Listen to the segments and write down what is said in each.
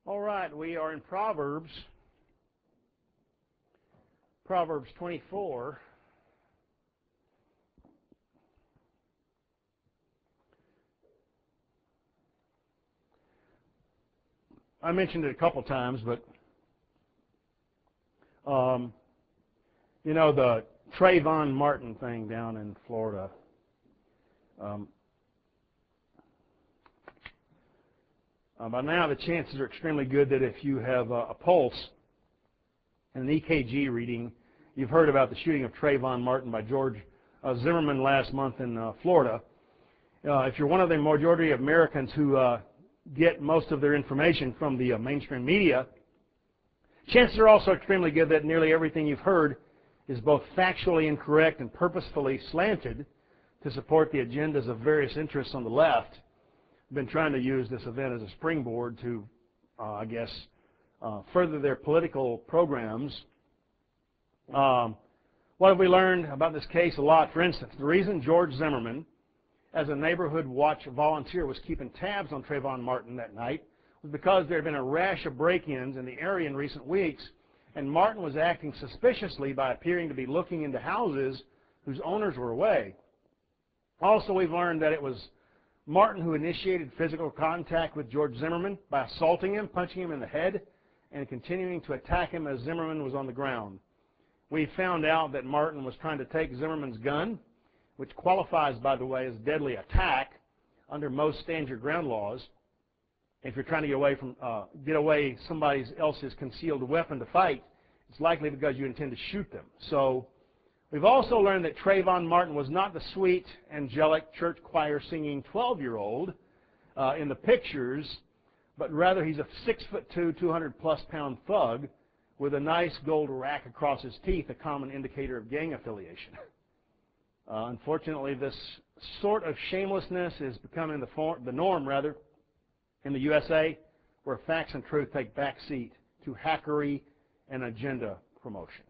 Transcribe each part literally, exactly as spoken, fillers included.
All right, we are in Proverbs, Proverbs twenty-four. I mentioned it a couple times, but um, you know, the Trayvon Martin thing down in Florida. Um, uh, by now, the chances are extremely good that if you have a, a pulse and an E K G reading, you've heard about the shooting of Trayvon Martin by George uh, Zimmerman last month in uh, Florida. Uh, if you're one of the majority of Americans who uh, get most of their information from the uh, mainstream media, chances are also extremely good that nearly everything you've heard is both factually incorrect and purposefully slanted to support the agendas of various interests on the left. Been trying to use this event as a springboard to, uh, I guess, uh, further their political programs. Um, what have we learned about this case? A lot. For instance, the reason George Zimmerman, as a neighborhood watch volunteer, was keeping tabs on Trayvon Martin that night was because there had been a rash of break-ins in the area in recent weeks, and Martin was acting suspiciously by appearing to be looking into houses whose owners were away. Also, we've learned that it was Martin who initiated physical contact with George Zimmerman by assaulting him, punching him in the head, and continuing to attack him as Zimmerman was on the ground. We found out that Martin was trying to take Zimmerman's gun, which qualifies, by the way, as deadly attack under most stand your ground laws. If you're trying to get away from uh, get away somebody else's concealed weapon to fight, it's likely because you intend to shoot them. So we've also learned that Trayvon Martin was not the sweet, angelic, church choir singing twelve-year-old uh, in the pictures, but rather he's a six foot two, two hundred plus pound thug with a nice gold rack across his teeth, a common indicator of gang affiliation. Uh, unfortunately, this sort of shamelessness is becoming the, form, the norm, rather, in the U S A, where facts and truth take backseat to hackery and agenda promotion.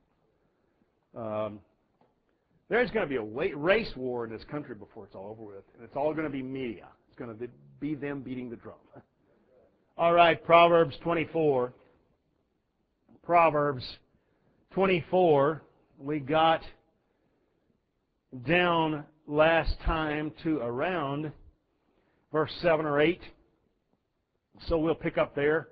Um, there's going to be a race war in this country before it's all over with, and it's all going to be media. It's going to be them beating the drum. All right, Proverbs twenty-four. Proverbs twenty-four. We got down last time to around verse seven or eight. So we'll pick up there.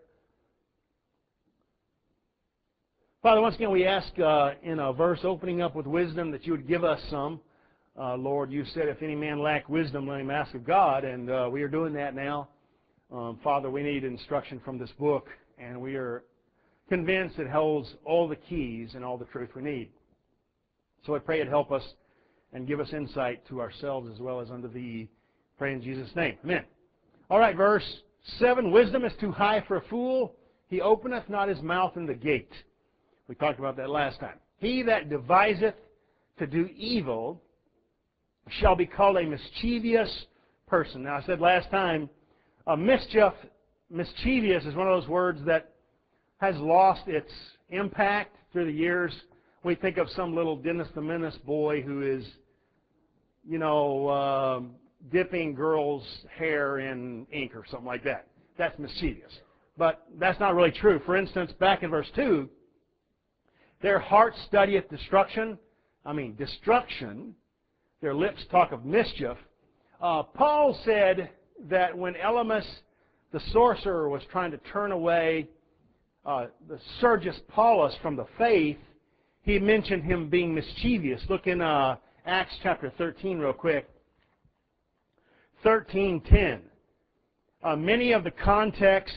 Father, once again we ask uh, in a verse opening up with wisdom that you would give us some. Uh, Lord, you said if any man lack wisdom, let him ask of God, and uh, we are doing that now. Um, Father, we need instruction from this book, and we are convinced it holds all the keys and all the truth we need. So I pray it help us and give us insight to ourselves as well as unto thee. Pray in Jesus' name. Amen. All right, verse seven. Wisdom is too high for a fool. He openeth not his mouth in the gate. We talked about that last time. He that deviseth to do evil shall be called a mischievous person. Now, I said last time, uh, mischief, mischievous is one of those words that has lost its impact through the years. We think of some little Dennis the Menace boy who is, you know, uh, dipping girls' hair in ink or something like that. That's mischievous. But that's not really true. For instance, back in verse two, their heart studieth destruction. I mean, destruction. Their lips talk of mischief. Uh, Paul said that when Elymas, the sorcerer, was trying to turn away uh, the Sergius Paulus from the faith, he mentioned him being mischievous. Look in uh, Acts chapter thirteen real quick. thirteen ten. Uh, many of the contexts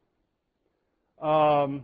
um,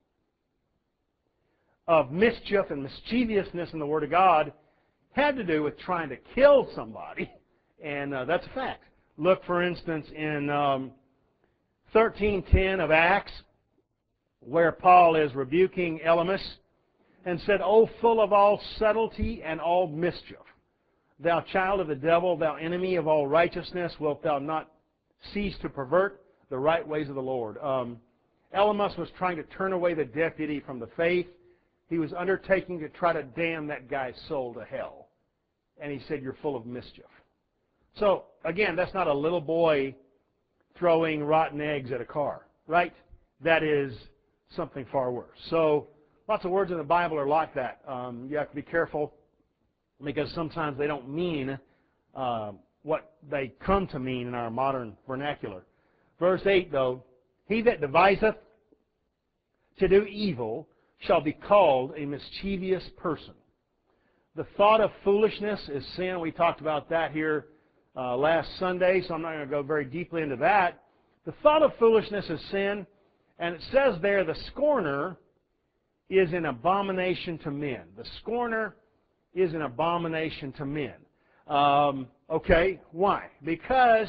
of mischief and mischievousness in the Word of God had to do with trying to kill somebody, and uh, that's a fact. Look, for instance, in um, thirteen ten of Acts, where Paul is rebuking Elymas, and said, O full of all subtlety and all mischief, thou child of the devil, thou enemy of all righteousness, wilt thou not cease to pervert the right ways of the Lord? Um, Elymas was trying to turn away the deputy from the faith. He was undertaking to try to damn that guy's soul to hell. And he said, you're full of mischief. So, again, that's not a little boy throwing rotten eggs at a car, right? that is something far worse. So lots of words in the Bible are like that. Um, you have to be careful because sometimes they don't mean uh, what they come to mean in our modern vernacular. Verse eight, though, he that deviseth to do evil shall be called a mischievous person. The thought of foolishness is sin. We talked about that here uh, last Sunday, so I'm not going to go very deeply into that. The thought of foolishness is sin, and it says there the scorner is an abomination to men. The scorner is an abomination to men. Um, okay, why? Because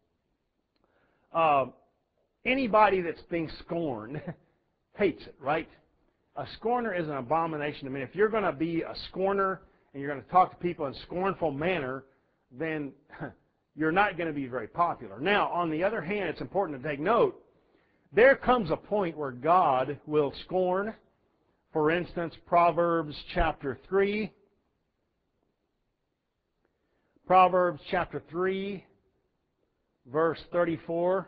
uh, anybody that's being scorned hates it, right? A scorner is an abomination to men. If you're going to be a scorner and you're going to talk to people in a scornful manner, then you're not going to be very popular. Now, on the other hand, it's important to take note, there comes a point where God will scorn. For instance, Proverbs chapter three. Proverbs chapter three, verse thirty-four.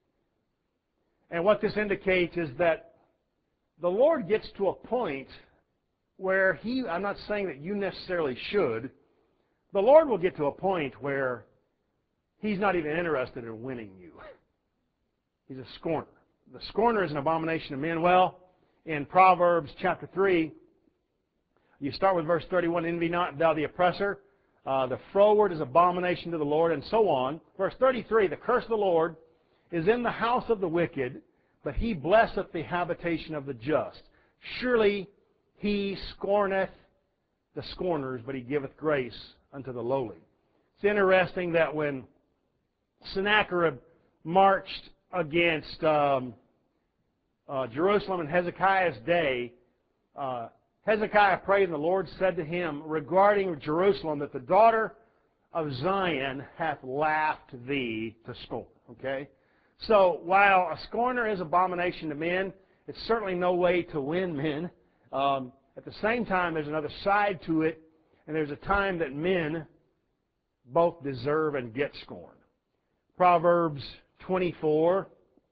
And what this indicates is that the Lord gets to a point where He, I'm not saying that you necessarily should, the Lord will get to a point where He's not even interested in winning you. He's a scorner. The scorner is an abomination to men. Well, in Proverbs chapter three, you start with verse thirty-one, envy not thou the oppressor, uh, the froward is abomination to the Lord, and so on. Verse thirty-three, the curse of the Lord is in the house of the wicked, but He blesseth the habitation of the just. Surely He scorneth the scorners, but He giveth grace unto the lowly. It's interesting that when Sennacherib marched against um, uh, Jerusalem in Hezekiah's day, uh, Hezekiah prayed, and the Lord said to him regarding Jerusalem that the daughter of Zion hath laughed thee to scorn. Okay? So while a scorner is abomination to men, it's certainly no way to win men. Um, at the same time, there's another side to it, and there's a time that men both deserve and get scorned. Proverbs twenty-four,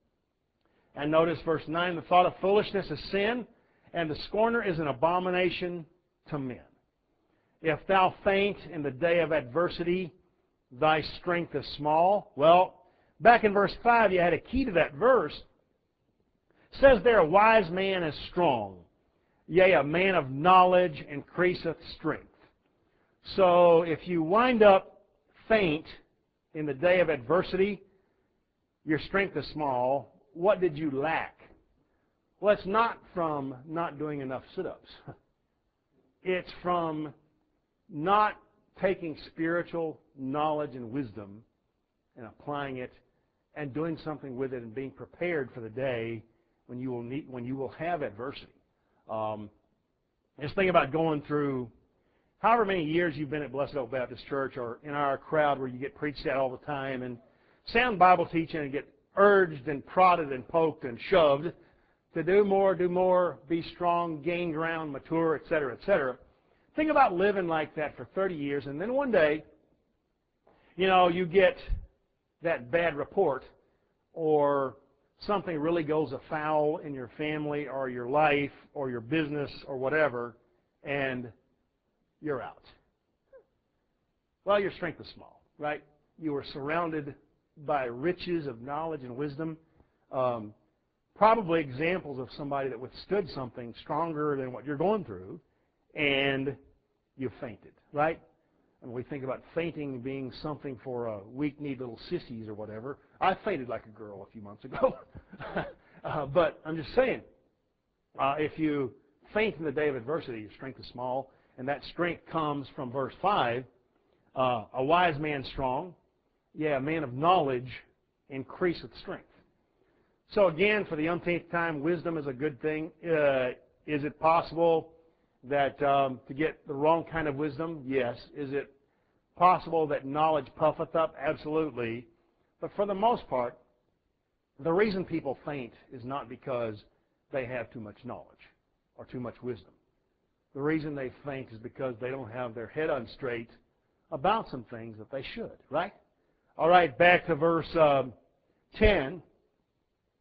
and notice verse nine, the thought of foolishness is sin, and the scorner is an abomination to men. If thou faint in the day of adversity, thy strength is small. Well, back in verse five, you had a key to that verse. It says there, a wise man is strong, yea, a man of knowledge increaseth strength. So if you wind up faint in the day of adversity, your strength is small. What did you lack? Well, it's not from not doing enough sit-ups. It's from not taking spiritual knowledge and wisdom and applying it and doing something with it and being prepared for the day when you will need, when you will have adversity. Um, just think about going through however many years you've been at Blessed Oak Baptist Church or in our crowd where you get preached at all the time and sound Bible teaching and get urged and prodded and poked and shoved to do more, do more, be strong, gain ground, mature, et cetera, et cetera. Think about living like that for thirty years, and then one day, you know, you get that bad report or something really goes afoul in your family or your life or your business or whatever, and you're out. Well, your strength is small, right? You were surrounded by riches of knowledge and wisdom. Um, probably examples of somebody that withstood something stronger than what you're going through, and you fainted, right? And we think about fainting being something for uh, weak-kneed little sissies or whatever. I fainted like a girl a few months ago. uh, but I'm just saying, uh, if you faint in the day of adversity, your strength is small, and that strength comes from verse five, uh, a wise man strong, yeah, a man of knowledge increaseth strength. So again, for the umpteenth time, wisdom is a good thing. Uh, is it possible that um, to get the wrong kind of wisdom? Yes. Is it possible that knowledge puffeth up? Absolutely. But for the most part, the reason people faint is not because they have too much knowledge or too much wisdom. The reason they faint is because they don't have their head on straight about some things that they should, right? All right, back to verse um, ten.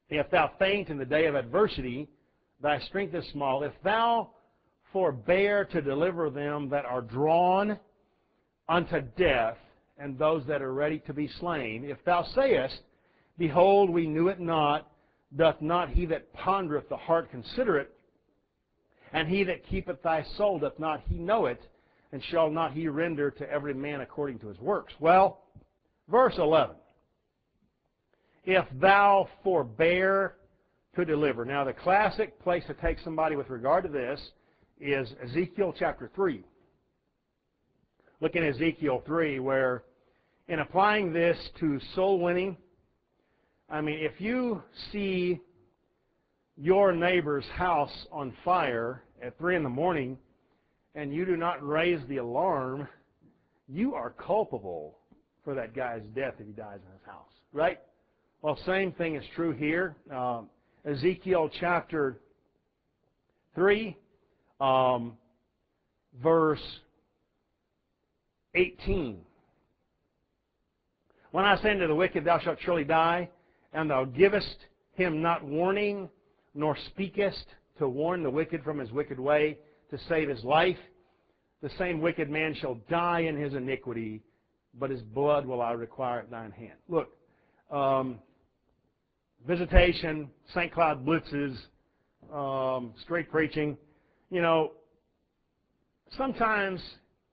If thou faint in the day of adversity, thy strength is small. If thou forbear to deliver them that are drawn unto death, and those that are ready to be slain, if thou sayest, behold, we knew it not, doth not he that pondereth the heart consider it? And he that keepeth thy soul, doth not he know it? And shall not he render to every man according to his works? Well, verse eleven. If thou forbear to deliver. Now, the classic place to take somebody with regard to this is Ezekiel chapter three. Look in Ezekiel three, where in applying this to soul winning, I mean, if you see your neighbor's house on fire at three in the morning and you do not raise the alarm, you are culpable for that guy's death if he dies in his house, right? Well, same thing is true here. Um, Ezekiel chapter three, um, verse eighteen. When I say unto the wicked, thou shalt surely die, and thou givest him not warning, nor speakest to warn the wicked from his wicked way, to save his life, the same wicked man shall die in his iniquity, but his blood will I require at thine hand. Look, um, visitation, Saint Cloud blitzes, um, straight preaching, you know, sometimes,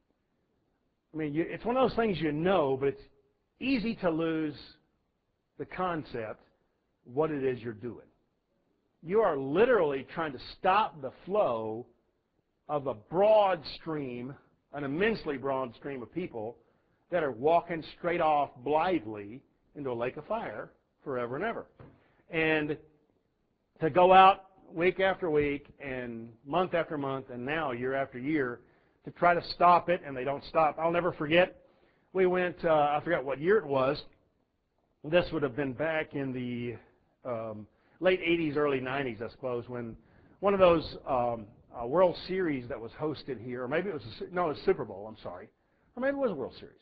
I mean, you, it's one of those things you know, but it's easy to lose the concept of what it is you're doing. You are literally trying to stop the flow of a broad stream, an immensely broad stream of people that are walking straight off blithely into a lake of fire forever and ever. And to go out week after week and month after month and now year after year to try to stop it, and they don't stop. I'll never forget, we went, uh, I forgot what year it was. This would have been back in the um, late eighties, early nineties, I suppose, when one of those um, uh, World Series that was hosted here, or maybe it was, a, no, it was Super Bowl, I'm sorry. Or maybe it was a World Series.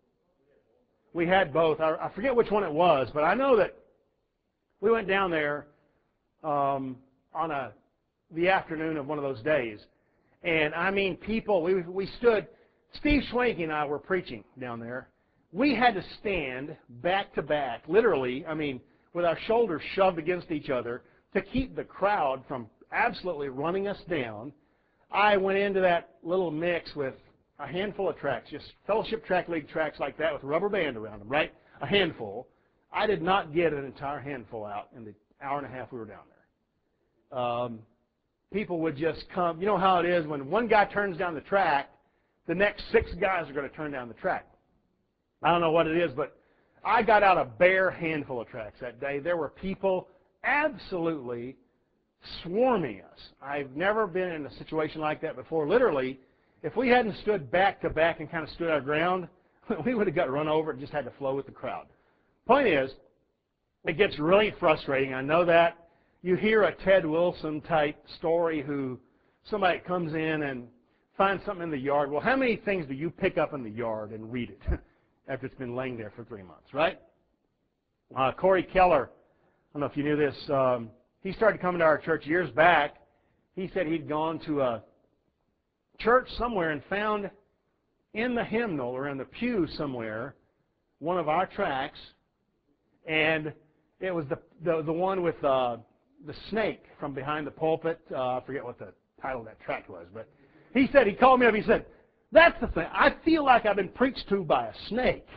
We had both. I, I forget which one it was, but I know that we went down there um, on a the afternoon of one of those days. And, I mean, people, we, we stood, Steve Schwanke and I were preaching down there. We had to stand back to back, literally, I mean, with our shoulders shoved against each other to keep the crowd from absolutely running us down. I went into that little mix with a handful of tracks, just Fellowship Track League tracks like that with a rubber band around them, right? A handful. I did not get an entire handful out in the hour and a half we were down there. Um, people would just come. You know how it is when one guy turns down the track, the next six guys are going to turn down the track. I don't know what it is, but I got out a bare handful of tracks that day. There were people absolutely swarming us. I've never been in a situation like that before. Literally, if we hadn't stood back to back and kind of stood our ground, we would have got run over and just had to flow with the crowd. Point is, it gets really frustrating. I know that. You hear a Ted Wilson type story who somebody comes in and finds something in the yard. Well, how many things do you pick up in the yard and read it after it's been laying there for three months, right? Uh, Corey Keller, I don't know if you knew this, um, he started coming to our church years back. He said he'd gone to a church somewhere and found in the hymnal or in the pew somewhere one of our tracts, and it was the the, the one with uh, the snake from behind the pulpit. Uh, I forget what the title of that tract was, but he said, he called me up, he said, that's the thing, I feel like I've been preached to by a snake.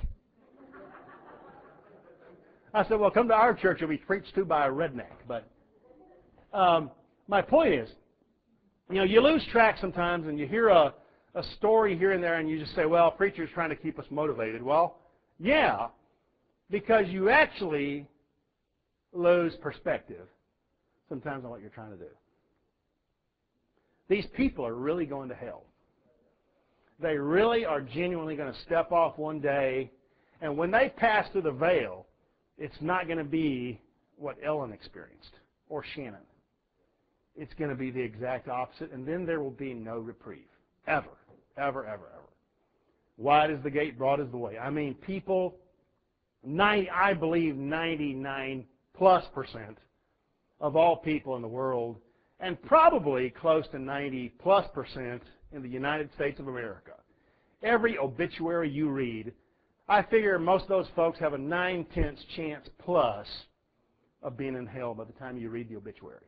I said, well, come to our church, you'll be preached to by a redneck. But um, my point is, you know, you lose track sometimes and you hear a, a story here and there and you just say, well, preacher's trying to keep us motivated. Well, yeah, because you actually lose perspective sometimes on what you're trying to do. These people are really going to hell. They really are genuinely going to step off one day, and when they pass through the veil, it's not going to be what Ellen experienced or Shannon. It's going to be the exact opposite, and then there will be no reprieve, ever, ever, ever, ever. Wide is the gate, broad is the way. I mean, people, ninety, I believe ninety-nine plus percent of all people in the world, and probably close to ninety plus percent in the United States of America. Every obituary you read, I figure most of those folks have a nine-tenths chance plus of being in hell by the time you read the obituary.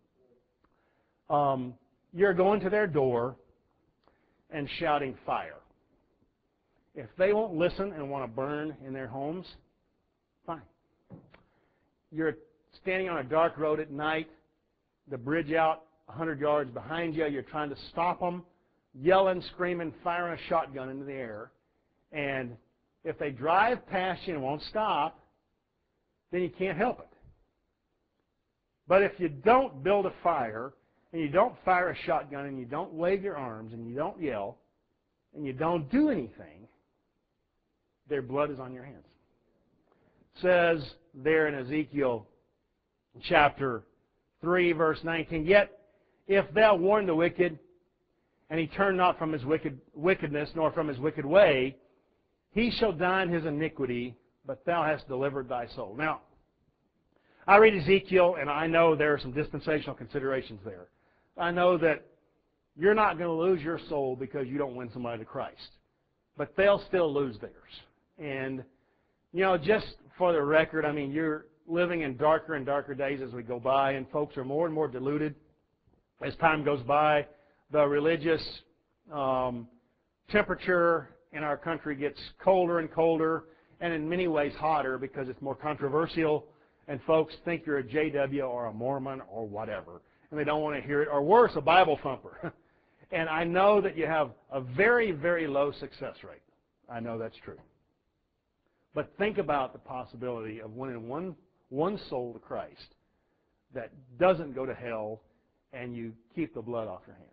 Um, you're going to their door and shouting fire. If they won't listen and want to burn in their homes, fine. You're standing on a dark road at night, the bridge out one hundred yards behind you, you're trying to stop them, yelling, screaming, firing a shotgun into the air, and if they drive past you and won't stop, then you can't help it. But if you don't build a fire, and you don't fire a shotgun, and you don't wave your arms, and you don't yell, and you don't do anything, their blood is on your hands. It says there in Ezekiel chapter three, verse nineteen, "Yet if thou warn the wicked, and he turn not from his wicked wickedness, nor from his wicked way, he shall die in his iniquity, but thou hast delivered thy soul." Now, I read Ezekiel, and I know there are some dispensational considerations there. I know that you're not going to lose your soul because you don't win somebody to Christ, but they'll still lose theirs. And, you know, just for the record, I mean, you're living in darker and darker days as we go by, and folks are more and more deluded as time goes by. The religious um, temperature in our country gets colder and colder, and in many ways hotter because it's more controversial, and folks think you're a J W or a Mormon or whatever, and they don't want to hear it, or worse, a Bible thumper. And I know that you have a very, very low success rate. I know that's true. But think about the possibility of winning one, one soul to Christ that doesn't go to hell, and you keep the blood off your hands.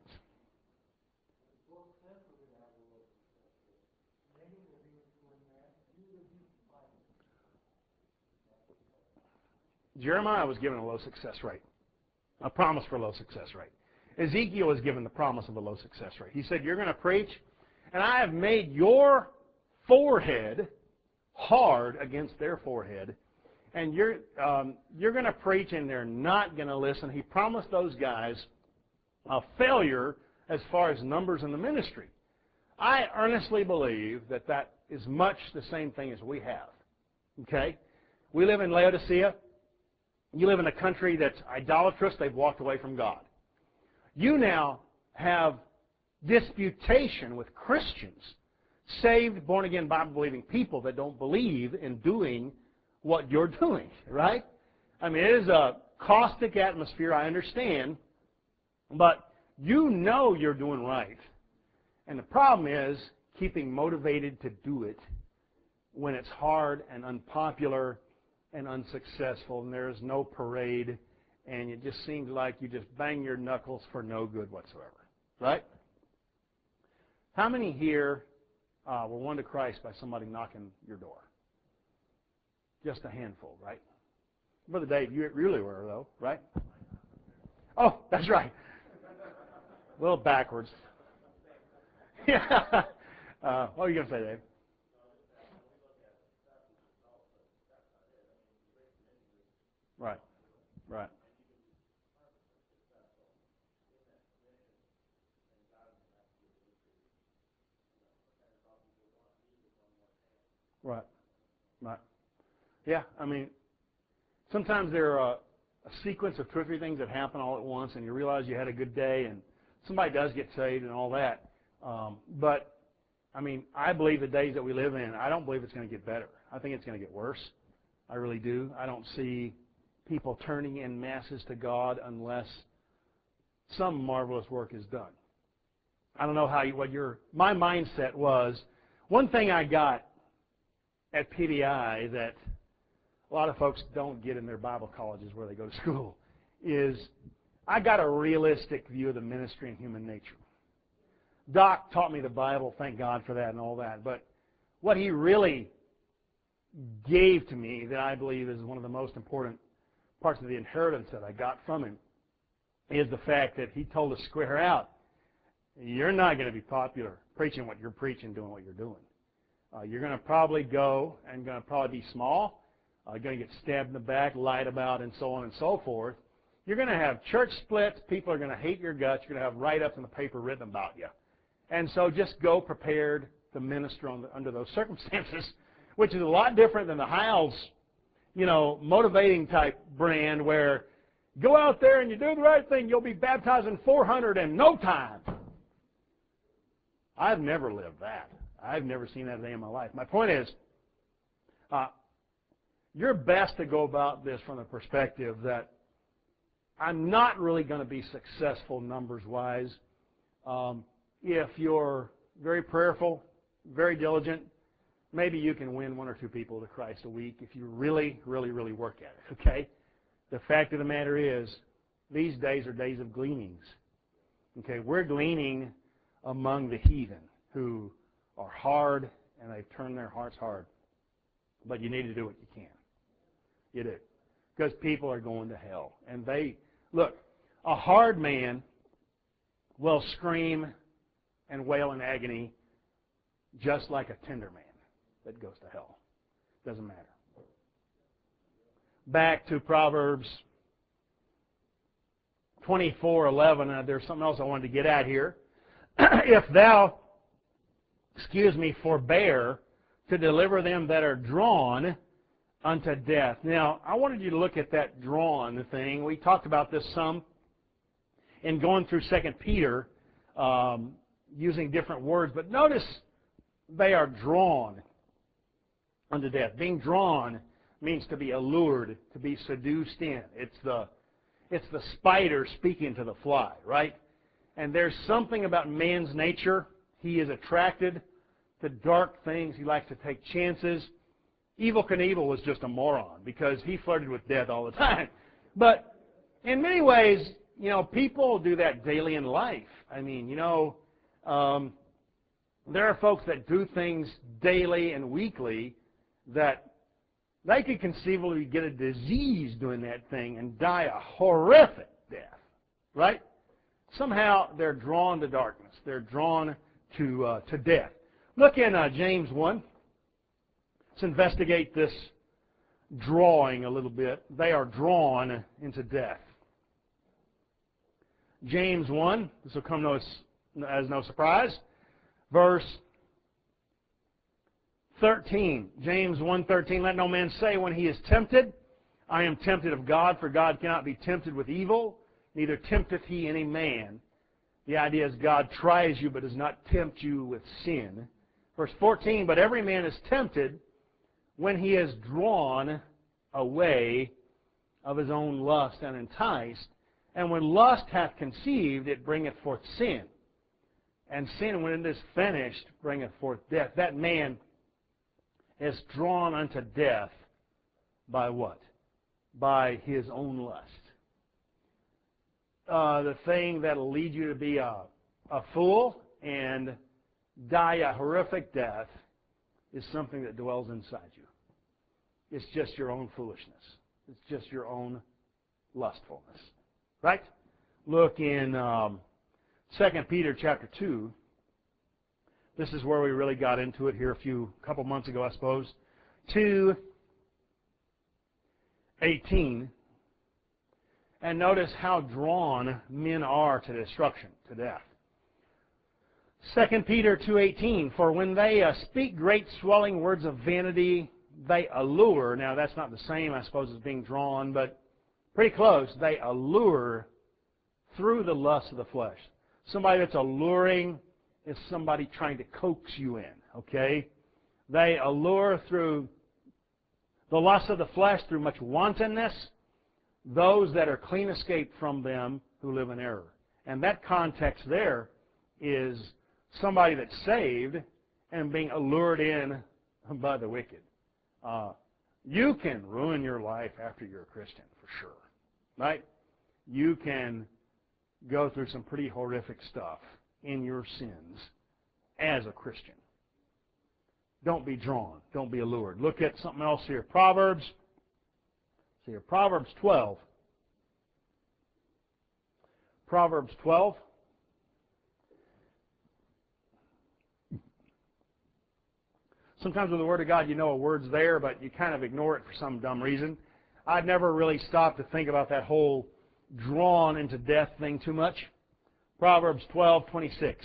Jeremiah was given a low success rate, a promise for a low success rate. Ezekiel was given the promise of a low success rate. He said, you're going to preach, and I have made your forehead hard against their forehead, and you're, um, you're going to preach, and they're not going to listen. He promised those guys a failure as far as numbers in the ministry. I earnestly believe that that is much the same thing as we have. Okay? We live in Laodicea. You live in a country that's idolatrous. They've walked away from God. You now have disputation with Christians, saved, born-again, Bible-believing people that don't believe in doing what you're doing, right? I mean, it is a caustic atmosphere, I understand, but you know you're doing right. And the problem is keeping motivated to do it when it's hard and unpopular and unsuccessful, and there's no parade, and it just seems like you just bang your knuckles for no good whatsoever, right? How many here uh, were won to Christ by somebody knocking your door? Just a handful, right? Brother Dave, you really were, though, right? Oh, that's right. A little backwards. Yeah. Uh, what were you going to say, Dave? Right, right. Right, right. Yeah, I mean, sometimes there are a, a sequence of two or three things that happen all at once, and you realize you had a good day, and somebody does get saved and all that. Um, but, I mean, I believe the days that we live in, I don't believe it's going to get better. I think it's going to get worse. I really do. I don't see people turning in masses to God unless some marvelous work is done. I don't know how you, what your, my mindset was. One thing I got at P D I that a lot of folks don't get in their Bible colleges where they go to school is I got a realistic view of the ministry and human nature. Doc taught me the Bible, thank God for that and all that, but what he really gave to me that I believe is one of the most important parts of the inheritance that I got from him is the fact that he told us square out, you're not going to be popular preaching what you're preaching, doing what you're doing. Uh, you're going to probably go and going to probably be small, uh, going to get stabbed in the back, lied about, and so on and so forth. You're going to have church splits. People are going to hate your guts. You're going to have write-ups in the paper written about you. And so just go prepared to minister on the, under those circumstances, which is a lot different than the Hiles, you know, motivating type brand where go out there and you do the right thing, you'll be baptizing four hundred in no time. I've never lived that. I've never seen that a day in my life. My point is, uh, you're best to go about this from the perspective that I'm not really going to be successful numbers-wise. Um, if you're very prayerful, very diligent, maybe you can win one or two people to Christ a week if you really, really, really work at it, okay? The fact of the matter is, these days are days of gleanings. Okay, we're gleaning among the heathen who are hard and they've turned their hearts hard. But you need to do what you can. You do. Because people are going to hell. And they, look, a hard man will scream and wail in agony just like a tender man that goes to hell. Doesn't matter. Back to Proverbs twenty-four eleven. Uh, there's something else I wanted to get at here. If thou, excuse me, forbear to deliver them that are drawn unto death. Now, I wanted you to look at that drawn thing. We talked about this some in going through Second Peter, um, using different words. But notice they are drawn unto death. Being drawn means to be allured, to be seduced in. It's the, it's the spider speaking to the fly, right? And there's something about man's nature. He is attracted to dark things. He likes to take chances. Evel Knievel was just a moron because he flirted with death all the time. But in many ways, you know, people do that daily in life. I mean, you know, um, there are folks that do things daily and weekly that they could conceivably get a disease doing that thing and die a horrific death, right? Somehow they're drawn to darkness. They're drawn to uh, to death. Look in uh, James one. Let's investigate this drawing a little bit. They are drawn into death. James one, this will come no, as no surprise, verse thirteen. James one thirteen, let no man say when he is tempted, I am tempted of God, for God cannot be tempted with evil, neither tempteth he any man. The idea is God tries you but does not tempt you with sin. Verse fourteen, but every man is tempted when he is drawn away of his own lust and enticed. And when lust hath conceived, it bringeth forth sin. And sin, when it is finished, bringeth forth death. That man is drawn unto death by what? By his own lust. Uh, the thing that will lead you to be a, a fool and die a horrific death is something that dwells inside you. It's just your own foolishness. It's just your own lustfulness. Right? Look in um, Second Peter chapter two. This is where we really got into it here a few couple months ago, I suppose. two eighteen. And notice how drawn men are to destruction, to death. Second Peter two eighteen, for when they uh, speak great swelling words of vanity, they allure. Now that's not the same, I suppose, as being drawn, but pretty close. They allure through the lust of the flesh. Somebody that's alluring is somebody trying to coax you in, okay? They allure through the lust of the flesh, through much wantonness, those that are clean escaped from them who live in error. And that context there is somebody that's saved and being allured in by the wicked. Uh, you can ruin your life after you're a Christian, for sure. Right? You can go through some pretty horrific stuff in your sins as a Christian. Don't be drawn. Don't be allured. Look at something else here. Proverbs. See here. Proverbs twelve. Proverbs twelve. Sometimes with the Word of God, you know a word's there, but you kind of ignore it for some dumb reason. I've never really stopped to think about that whole drawn into death thing too much. Proverbs twelve twenty-six.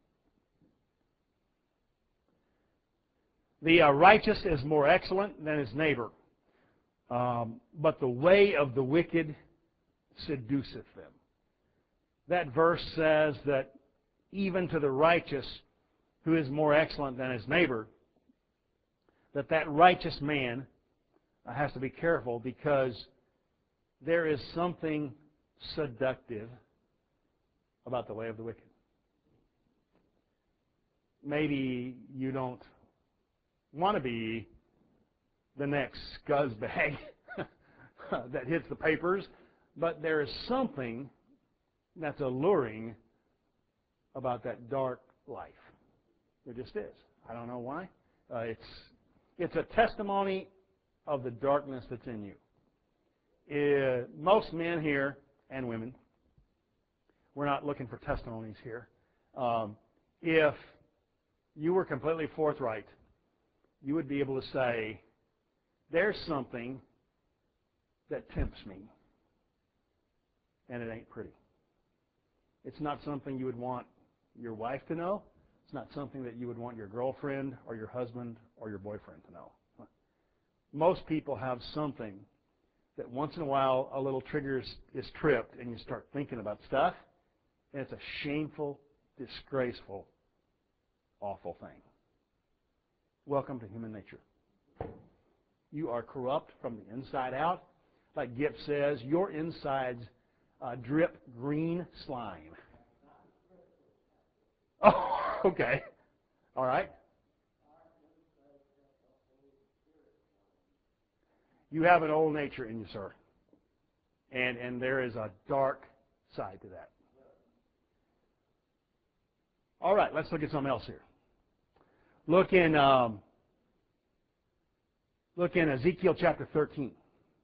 The uh, righteous is more excellent than his neighbor, um, but the way of the wicked seduceth them. That verse says that even to the righteous, who is more excellent than his neighbor, that that righteous man has to be careful, because there is something seductive about the way of the wicked. Maybe you don't want to be the next scuzzbag that hits the papers, but there is something that's alluring about that dark life. There just is. I don't know why. Uh, it's it's a testimony of the darkness that's in you. Uh, most men here and women, we're not looking for testimonies here. Um, if you were completely forthright, you would be able to say, there's something that tempts me, and it ain't pretty. It's not something you would want your wife to know. It's not something that you would want your girlfriend or your husband or your boyfriend to know. Most people have something that once in a while a little trigger is, is tripped and you start thinking about stuff, and it's a shameful, disgraceful, awful thing. Welcome to human nature. You are corrupt from the inside out. Like Gipp says, your insides uh, drip green slime. Oh, okay. All right. You have an old nature in you, sir. And, and there is a dark side to that. All right, let's look at something else here. Look in, um, look in Ezekiel chapter thirteen.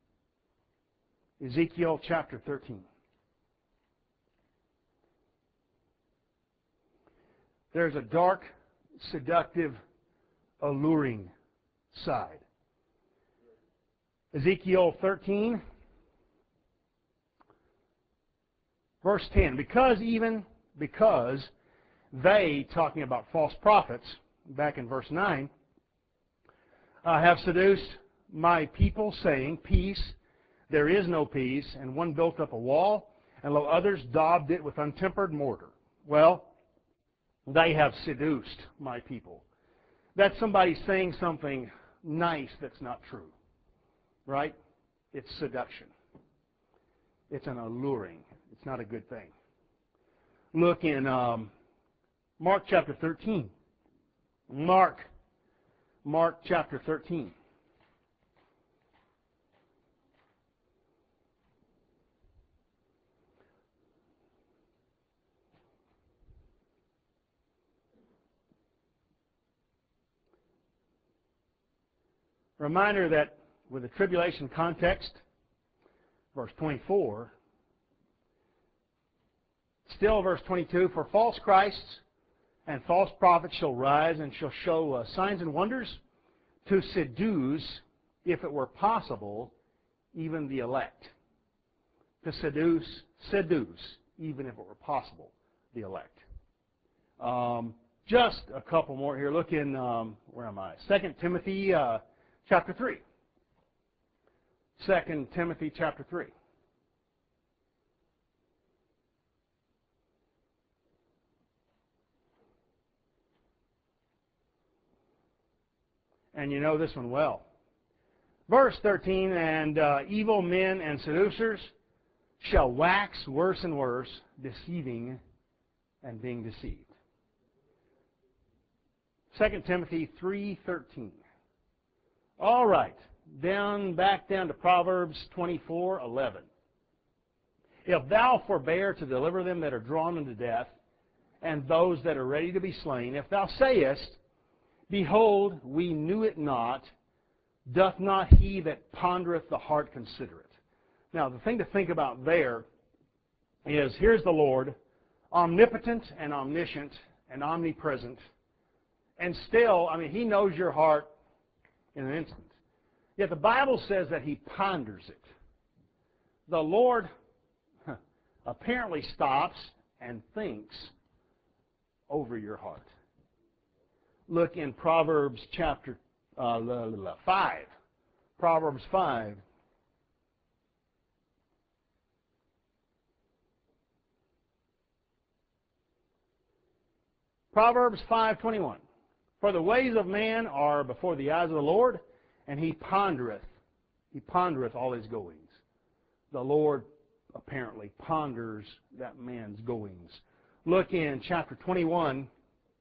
Ezekiel chapter thirteen. There's a dark, seductive, alluring side. Ezekiel thirteen, verse ten. Because even, because they, talking about false prophets, back in verse nine, uh, have seduced my people, saying, peace, there is no peace, and one built up a wall, and lo, others daubed it with untempered mortar. Well, they have seduced my people. That's somebody saying something nice that's not true, right? It's seduction. It's an alluring. It's not a good thing. Look in um, Mark chapter thirteen. Mark, Mark chapter thirteen. Reminder that with the tribulation context, verse twenty-four, still verse twenty-two, for false Christs and false prophets shall rise and shall show uh, signs and wonders to seduce, if it were possible, even the elect. To seduce, seduce, even if it were possible, the elect. Um, just a couple more here. Look in, um, where am I? Second Timothy uh, chapter three. Second Timothy chapter three. And you know this one well. Verse thirteen, and uh, evil men and seducers shall wax worse and worse, deceiving and being deceived. Second Timothy three thirteen. All right, down back down to Proverbs twenty-four eleven. If thou forbear to deliver them that are drawn unto death, and those that are ready to be slain, if thou sayest, behold, we knew it not, doth not he that pondereth the heart consider it? Now, the thing to think about there is, here's the Lord, omnipotent and omniscient and omnipresent, and still, I mean, he knows your heart in an instant. Yet the Bible says that he ponders it. The Lord, apparently stops and thinks over your heart. Look in Proverbs chapter uh, five. Proverbs five. Proverbs five twenty-one. For the ways of man are before the eyes of the Lord, and he pondereth, he pondereth all his goings. The Lord apparently ponders that man's goings. Look in chapter twenty-one,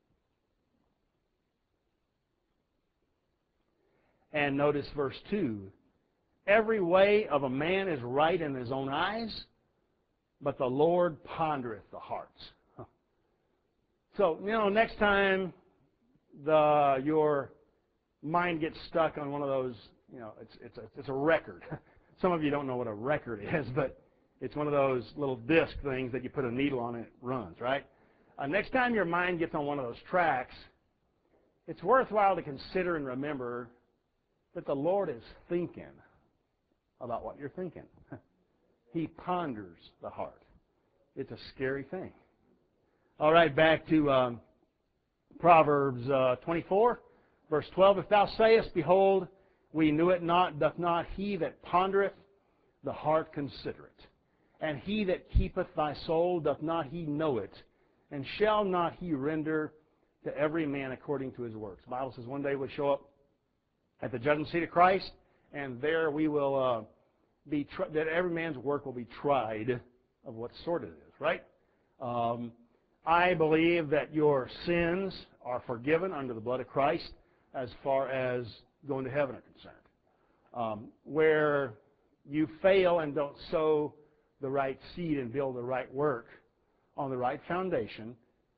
and notice verse two. Every way of a man is right in his own eyes, but the Lord pondereth the hearts. So, you know, next time the your mind gets stuck on one of those, you know, it's it's a it's a record. Some of you don't know what a record is, but it's one of those little disc things that you put a needle on and it runs, right? Uh, next time your mind gets on one of those tracks, it's worthwhile to consider and remember that the Lord is thinking about what you're thinking. He ponders the heart. It's a scary thing. All right, back to um, Proverbs uh, twenty-four, verse twelve. If thou sayest, behold, we knew it not, doth not he that pondereth the heart consider it? And he that keepeth thy soul, doth not he know it? And shall not he render to every man according to his works? The Bible says one day we'll show up at the judgment seat of Christ, and there we will uh, be, tr- that every man's work will be tried of what sort it is, right? Um, I believe that your sins are forgiven under the blood of Christ as far as going to heaven are concerned. Um, where you fail and don't sow the right seed and build the right work on the right foundation,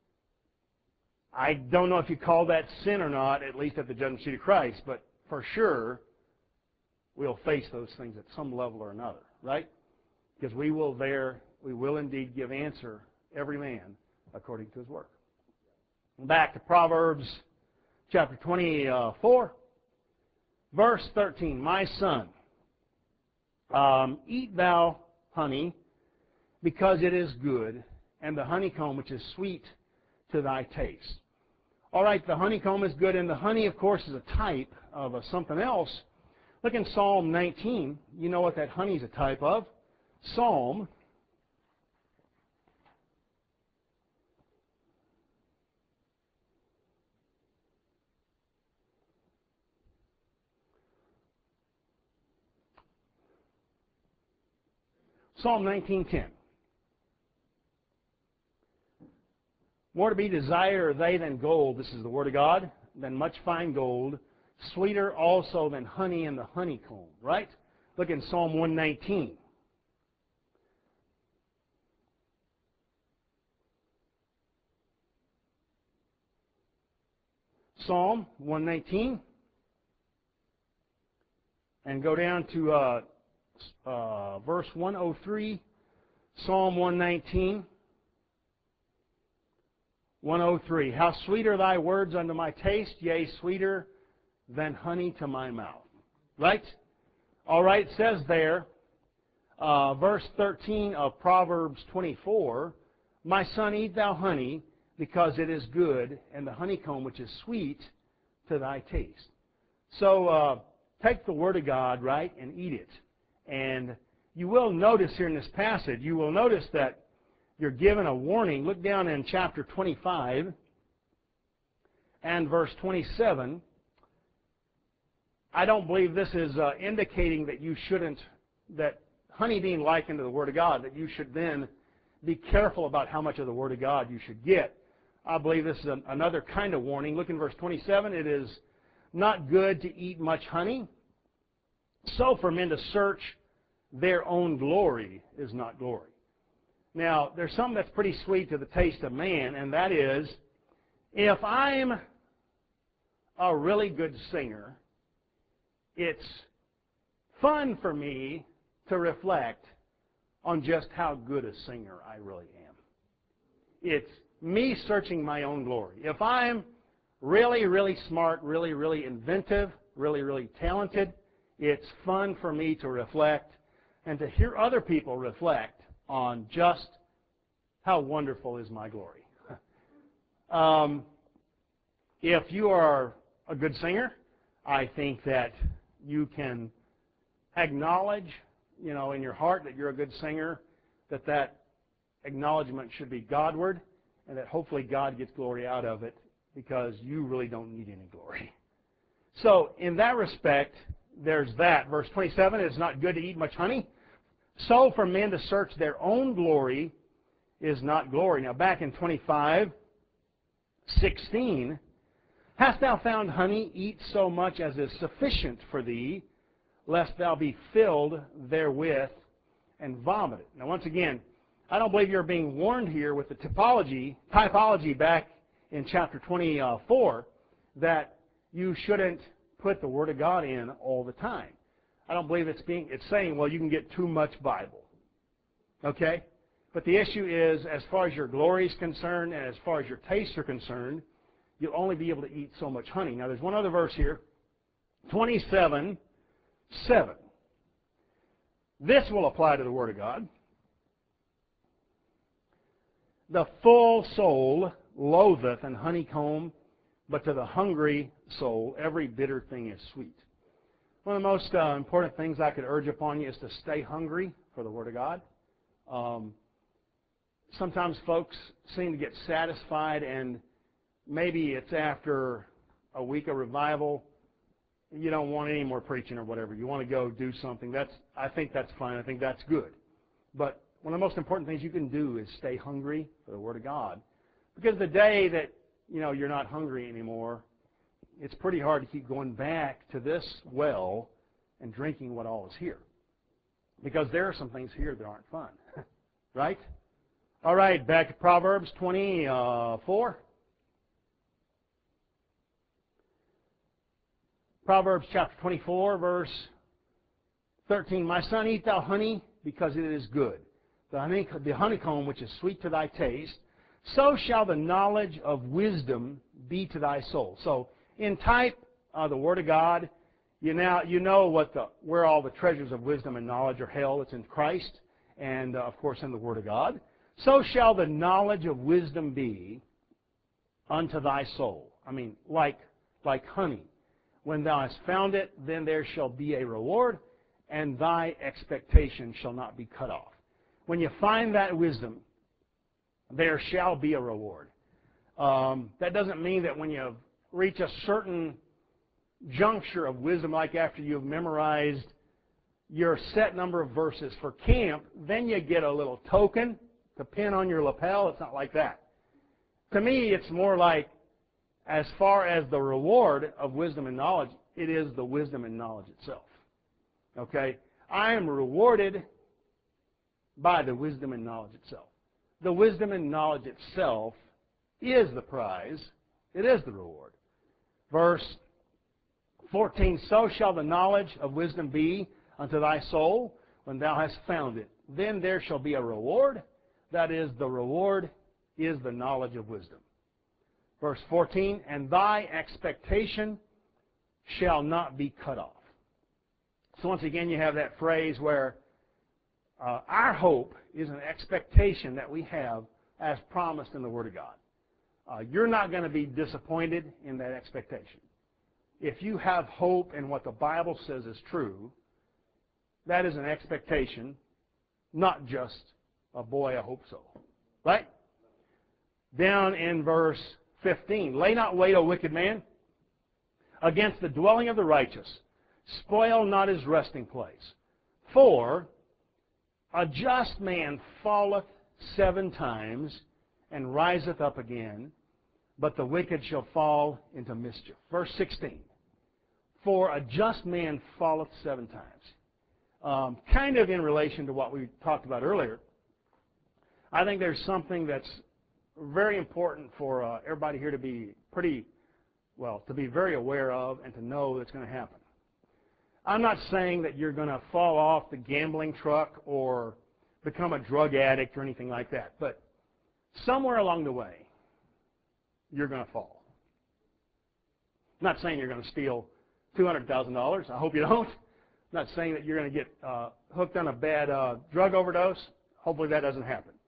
I don't know if you call that sin or not, at least at the judgment seat of Christ, but for sure we'll face those things at some level or another, right? Because we will there, we will indeed give answer, every man, according to his work. Back to Proverbs chapter twenty-four, verse thirteen. My son, um, eat thou honey, because it is good, and the honeycomb which is sweet to thy taste. All right, the honeycomb is good, and the honey, of course, is a type of a something else. Look in Psalm nineteen. You know what that honey is a type of. Psalm Psalm nineteen ten. More to be desired are they than gold, this is the word of God, than much fine gold, sweeter also than honey in the honeycomb, right? Look in Psalm one nineteen. Psalm one nineteen. And go down to uh, uh, verse one oh three, Psalm one nineteen. one oh three. How sweet are thy words unto my taste, yea, sweeter than honey to my mouth. Right? All right, it says there, uh, verse thirteen of Proverbs twenty-four, my son, eat thou honey, because it is good, and the honeycomb which is sweet to thy taste. So uh, take the Word of God, right, and eat it. And you will notice here in this passage, you will notice that you're given a warning. Look down in chapter twenty-five and verse twenty-seven. I don't believe this is uh, indicating that you shouldn't, that honey being likened to the Word of God, that you should then be careful about how much of the Word of God you should get. I believe this is an, another kind of warning. Look in verse twenty-seven. It is not good to eat much honey. So for men to search their own glory is not glory. Now, there's something that's pretty sweet to the taste of man, and that is, if I'm a really good singer, it's fun for me to reflect on just how good a singer I really am. It's me searching my own glory. If I'm really, really smart, really, really inventive, really, really talented, it's fun for me to reflect and to hear other people reflect on just how wonderful is my glory. um, if you are a good singer, I think that you can acknowledge, you know, in your heart that you're a good singer, that that acknowledgement should be Godward, and that hopefully God gets glory out of it, because you really don't need any glory. So in that respect, there's that. Verse twenty-seven, it's not good to eat much honey. So for men to search their own glory is not glory. Now back in twenty-five sixteen, hast thou found honey? Eat so much as is sufficient for thee, lest thou be filled therewith and vomited. Now once again, I don't believe you're being warned here with the typology, typology back in chapter twenty-four, that you shouldn't put the Word of God in all the time. I don't believe it's being it's saying, well, you can get too much Bible. Okay? But the issue is, as far as your glory is concerned and as far as your tastes are concerned, you'll only be able to eat so much honey. Now there's one other verse here, twenty-seven seven. This will apply to the Word of God. The full soul loatheth an honeycomb, but to the hungry soul every bitter thing is sweet. One of the most uh, important things I could urge upon you is to stay hungry for the Word of God. Um, sometimes folks seem to get satisfied, and maybe it's after a week of revival, you don't want any more preaching or whatever. You want to go do something. That's I think that's fine. I think that's good. But one of the most important things you can do is stay hungry for the Word of God. Because the day that, you know, you're not hungry anymore, it's pretty hard to keep going back to this well and drinking what all is here. Because there are some things here that aren't fun. Right? All right, back to Proverbs twenty-four. Proverbs chapter twenty-four, verse thirteen. My son, eat thou honey, because it is good. The, honey, the honeycomb which is sweet to thy taste, so shall the knowledge of wisdom be to thy soul. So in type, uh, the Word of God, you now you know what the where all the treasures of wisdom and knowledge are held. It's in Christ, and uh, of course in the Word of God. So shall the knowledge of wisdom be unto thy soul. I mean, like like honey. When thou hast found it, then there shall be a reward, and thy expectation shall not be cut off. When you find that wisdom, there shall be a reward. Um, that doesn't mean that when you reach a certain juncture of wisdom, like after you've memorized your set number of verses for camp, then you get a little token to pin on your lapel. It's not like that. To me, it's more like, as far as the reward of wisdom and knowledge, it is the wisdom and knowledge itself. Okay? I am rewarded by the wisdom and knowledge itself. The wisdom and knowledge itself is the prize. It is the reward. Verse fourteen, so shall the knowledge of wisdom be unto thy soul when thou hast found it. Then there shall be a reward. That is, the reward is the knowledge of wisdom. Verse fourteen, and thy expectation shall not be cut off. So once again, you have that phrase where uh, our hope is an expectation that we have as promised in the Word of God. Uh, you're not going to be disappointed in that expectation. If you have hope in what the Bible says is true, that is an expectation, not just a boy, I hope so. Right? Down in verse fifteen, lay not wait, O wicked man, against the dwelling of the righteous. Spoil not his resting place. For a just man falleth seven times and riseth up again, but the wicked shall fall into mischief. Verse sixteen, for a just man falleth seven times. Um, kind of in relation to what we talked about earlier, I think there's something that's very important for uh, everybody here to be pretty, well, to be very aware of and to know that's going to happen. I'm not saying that you're going to fall off the gambling truck or become a drug addict or anything like that, but somewhere along the way, you're going to fall. I'm not saying you're going to steal two hundred thousand dollars. I hope you don't. I'm not saying that you're going to get uh, hooked on a bad uh, drug overdose. Hopefully that doesn't happen.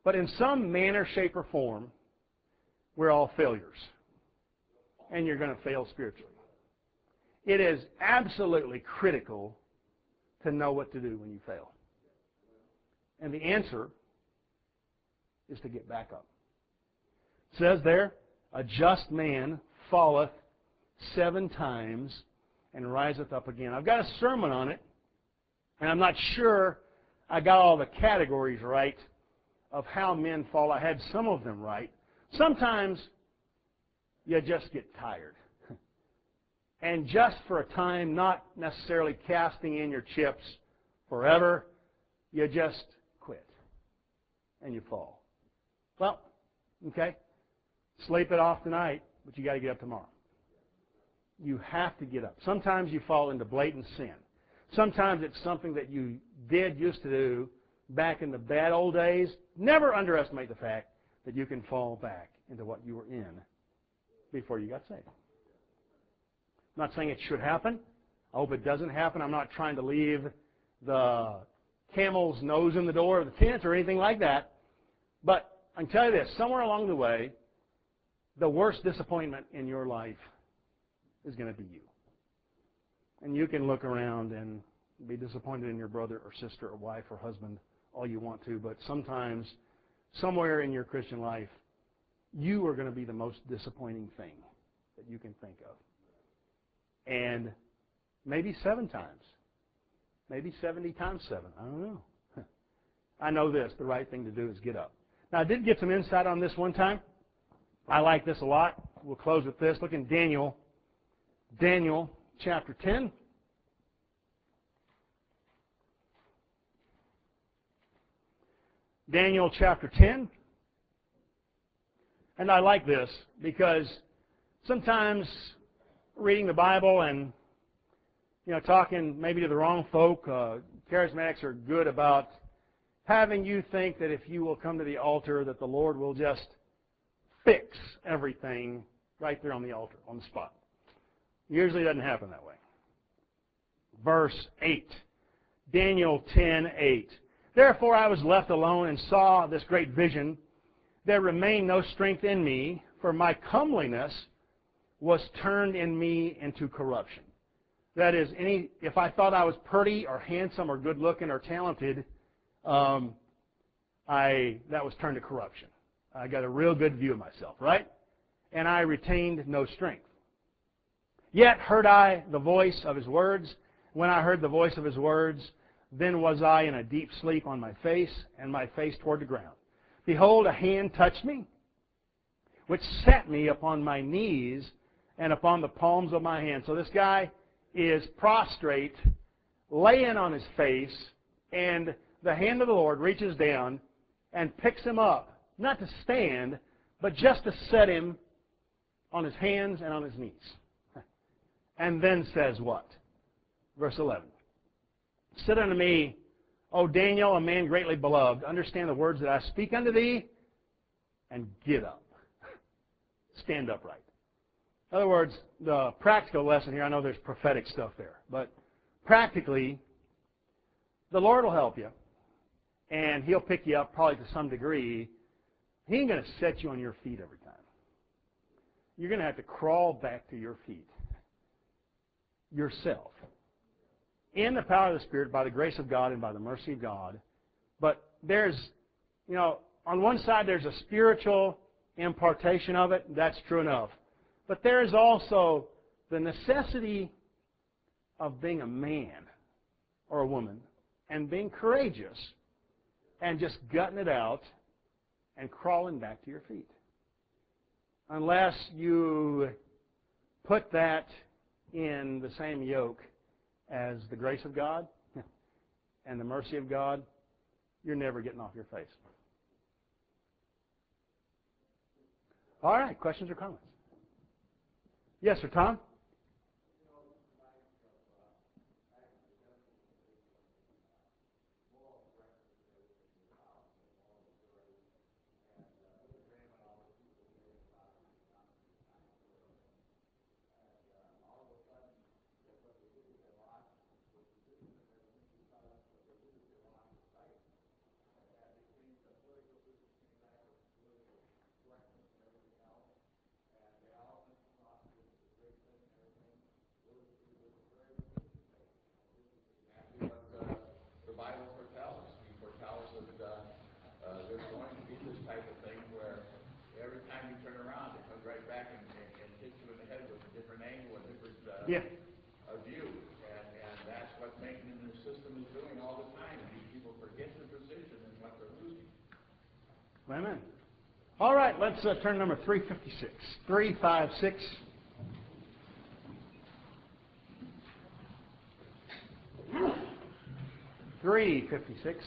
But in some manner, shape, or form, we're all failures. And you're going to fail spiritually. It is absolutely critical to know what to do when you fail. And the answer is to get back up. It says there, a just man falleth seven times and riseth up again. I've got a sermon on it, and I'm not sure I got all the categories right of how men fall. I had some of them right. Sometimes you just get tired. And just for a time, not necessarily casting in your chips forever, you just quit and you fall. Well, okay, sleep it off tonight, but you got to get up tomorrow. You have to get up. Sometimes you fall into blatant sin. Sometimes it's something that you did used to do back in the bad old days. Never underestimate the fact that you can fall back into what you were in before you got saved. I'm not saying it should happen. I hope it doesn't happen. I'm not trying to leave the camel's nose in the door of the tent or anything like that. But I can tell you this, somewhere along the way, the worst disappointment in your life is going to be you. And you can look around and be disappointed in your brother or sister or wife or husband all you want to, but sometimes, somewhere in your Christian life, you are going to be the most disappointing thing that you can think of. And maybe seven times. Maybe seventy times seven. I don't know. I know this. The right thing to do is get up. Now, I did get some insight on this one time. I like this a lot. We'll close with this. Look in Daniel. Daniel chapter ten. Daniel chapter ten. And I like this because sometimes reading the Bible and, you know, talking maybe to the wrong folk, uh, charismatics are good about having you think that if you will come to the altar that the Lord will just fix everything right there on the altar, on the spot. Usually it doesn't happen that way. Verse eight. Daniel ten eight. Therefore I was left alone and saw this great vision. There remained no strength in me, for my comeliness was turned in me into corruption. That is, any if I thought I was pretty or handsome or good-looking or talented, um, I that was turned to corruption. I got a real good view of myself, right? And I retained no strength. Yet heard I the voice of his words. When I heard the voice of his words, then was I in a deep sleep on my face, and my face toward the ground. Behold, a hand touched me, which set me upon my knees and upon the palms of my hands. So this guy is prostrate, laying on his face, and the hand of the Lord reaches down and picks him up, not to stand, but just to set him on his hands and on his knees. And then says what? Verse eleven. Sit unto me, O Daniel, a man greatly beloved. Understand the words that I speak unto thee, and get up. Stand upright. In other words, the practical lesson here, I know there's prophetic stuff there, but practically, the Lord will help you, and He'll pick you up probably to some degree. He ain't going to set you on your feet every time. You're going to have to crawl back to your feet yourself in the power of the Spirit, by the grace of God and by the mercy of God. But there's, you know, on one side there's a spiritual impartation of it. That's true enough. But there is also the necessity of being a man or a woman and being courageous and just gutting it out and crawling back to your feet. Unless you put that in the same yoke as the grace of God and the mercy of God, you're never getting off your face. All right, questions or comments? Yes, sir, Tom? Yeah. of you. And, and that's what making the system is doing all the time. These people forget the precision and what they're losing. Amen. All right, let's uh, turn to number three fifty-six. three fifty-six. three fifty-six.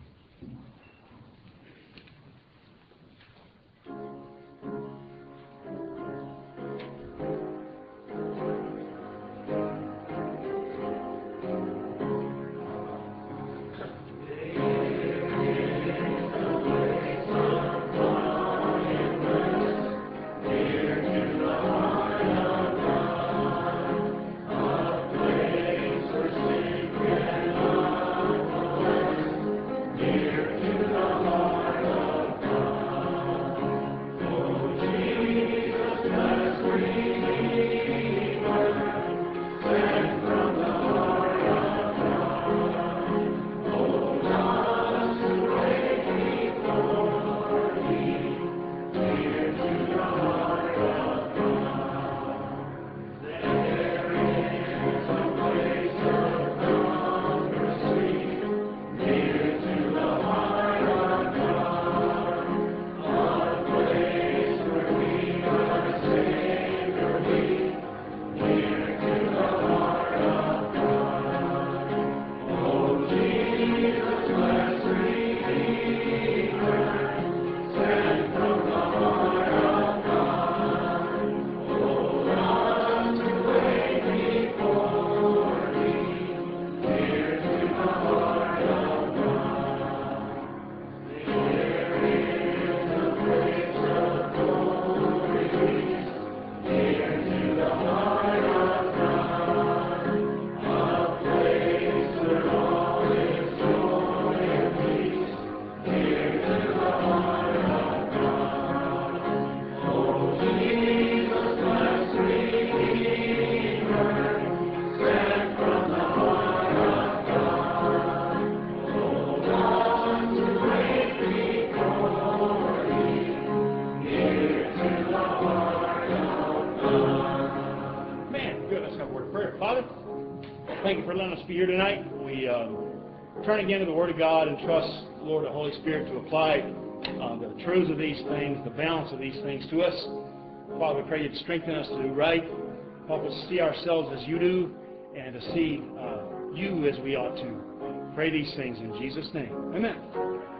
Thank you for letting us be here tonight. We um, turn again to the Word of God and trust, Lord, the Holy Spirit to apply uh, the truths of these things, the balance of these things to us. Father, we pray you to strengthen us to do right. Help us see ourselves as you do and to see uh, you as we ought to. Pray these things in Jesus' name. Amen.